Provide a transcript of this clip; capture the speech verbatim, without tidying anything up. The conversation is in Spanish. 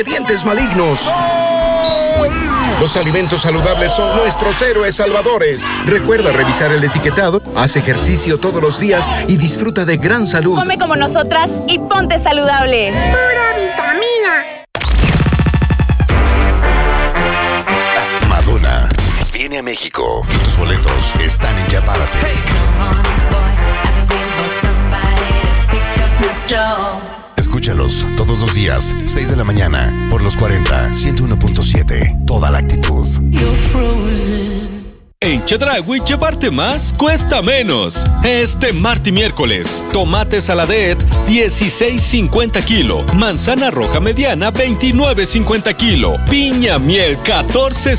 Dientes malignos. Los alimentos saludables son nuestros héroes salvadores. Recuerda revisar el etiquetado, haz ejercicio todos los días y disfruta de gran salud. Come como nosotras y ponte saludable. ¡Pura vitamina! Madonna viene a México y tus boletos están en Ya Párate. Escúchalos todos los días, seis de la mañana, por los cuarenta, ciento uno punto siete. Toda la actitud. En Chedraui llevarte más cuesta menos. Este martes y miércoles, tomate saladet dieciséis cincuenta kilo, manzana roja mediana veintinueve cincuenta kilo, piña miel catorce